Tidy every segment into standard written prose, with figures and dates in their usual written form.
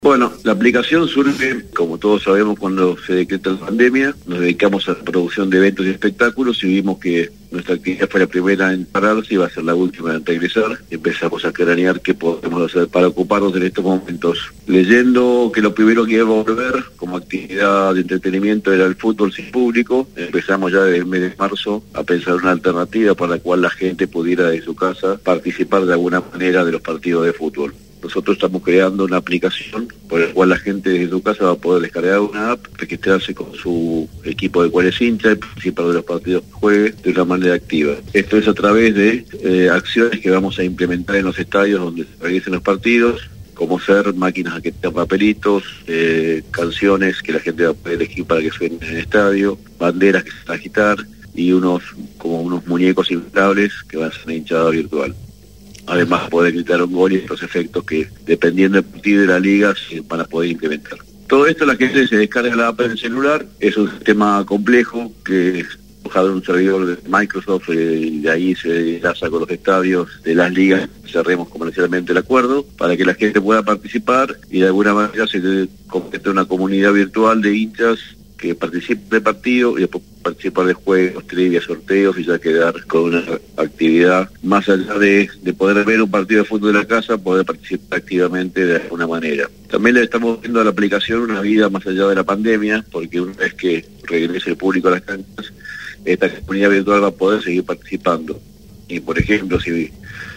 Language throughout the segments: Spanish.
Bueno, la aplicación surge, como todos sabemos, cuando se decreta la pandemia. Nos dedicamos a la producción de eventos y espectáculos y vimos que nuestra actividad fue la primera en pararse y va a ser la última en regresar. Empezamos a cranear qué podemos hacer para ocuparnos en estos momentos. Leyendo que lo primero que iba a volver como actividad de entretenimiento era el fútbol sin público, empezamos ya desde el mes de marzo a pensar una alternativa para la cual la gente pudiera desde su casa participar de alguna manera de los partidos de fútbol. Nosotros estamos creando una aplicación por la cual la gente desde su casa va a poder descargar una app, registrarse con su equipo de cuál es hincha y participar de los partidos que juegue de una manera activa. Esto es a través de acciones que vamos a implementar en los estadios donde se realicen los partidos, como ser máquinas que tengan papelitos, canciones que la gente va a poder elegir para que suenen en el estadio, banderas que se van a agitar y unos muñecos inflables que van a ser una hinchada virtual. Además poder gritar un gol y estos efectos que, dependiendo del partido de la liga, se van a poder implementar. Todo esto la gente se descarga la app en el celular. Es un sistema complejo que es usado en un servidor de Microsoft y de ahí se enlaza con los estadios de las ligas. Cerremos comercialmente el acuerdo para que la gente pueda participar y de alguna manera se complete una comunidad virtual de hinchas que participen del partido y después participar de juegos, trivias, sorteos y ya quedar con una actividad más allá de poder ver un partido de fútbol de la casa, poder participar activamente de alguna manera. También le estamos viendo a la aplicación una vida más allá de la pandemia, porque una vez que regrese el público a las canchas, esta comunidad virtual va a poder seguir participando. Y por ejemplo, si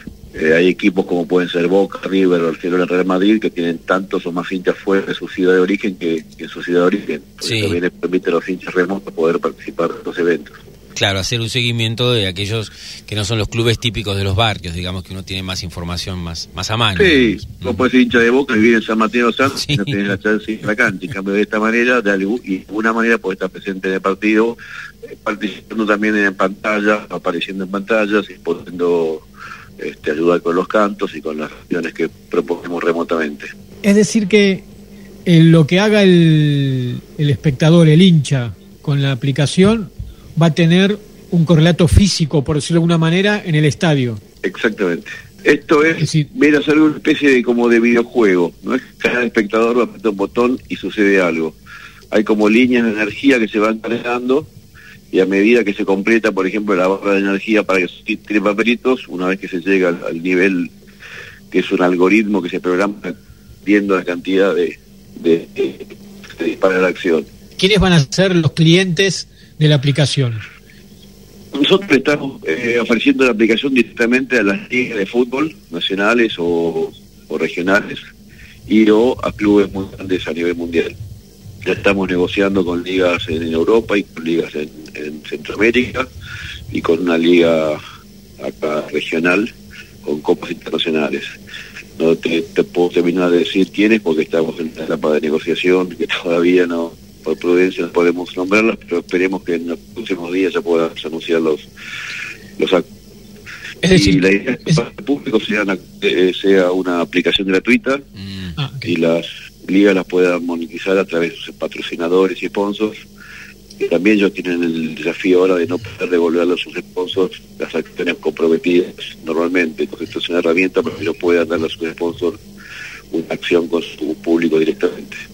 hay equipos como pueden ser Boca, River, Barcelona, Real Madrid, que tienen tantos o más hinchas fuera de su ciudad de origen que en su ciudad de origen. Sí. También les permite a los hinchas remotos poder participar de estos eventos. Claro, hacer un seguimiento de aquellos que no son los clubes típicos de los barrios, digamos que uno tiene más información más a mano. Sí, vos podés ser hincha de Boca y vivir en San Mateo Santos, sí, y no tenés la chance de ir a la cancha. En cambio, de esta manera, de alguna manera podés estar presente en el partido, participando también en pantalla, apareciendo en pantallas y poniendo ayudar con los cantos y con las acciones que proponemos remotamente. Es decir que lo que haga el espectador, el hincha, con la aplicación, va a tener un correlato físico, por decirlo de alguna manera, en el estadio. Exactamente. Esto es ver a ser una especie de videojuego. No es que cada espectador va a apretar un botón y sucede algo. Hay como líneas de energía que se van cargando y a medida que se completa, por ejemplo, la barra de energía para que se tire papelitos, una vez que se llega al nivel que es un algoritmo que se programa viendo la cantidad de dispara la acción. ¿Quiénes van a ser los clientes de la aplicación? Nosotros estamos ofreciendo la aplicación directamente a las ligas de fútbol nacionales o regionales o a clubes muy grandes a nivel mundial. Ya estamos negociando con ligas en Europa y con ligas en Centroamérica y con una liga acá regional con copas internacionales. No te puedo terminar de decir quiénes porque estamos en la etapa de negociación que todavía no, por prudencia no podemos nombrarlas, pero esperemos que en los próximos días ya podamos anunciar los actos. Es decir, y la idea es que para el público sea una aplicación gratuita y las ligas las puedan monetizar a través de sus patrocinadores y sponsors. Y también ellos tienen el desafío ahora de no poder devolverle a sus sponsors las acciones comprometidas normalmente. Entonces esto es una herramienta para que ellos puedan darle a sus sponsors una acción con su público directamente.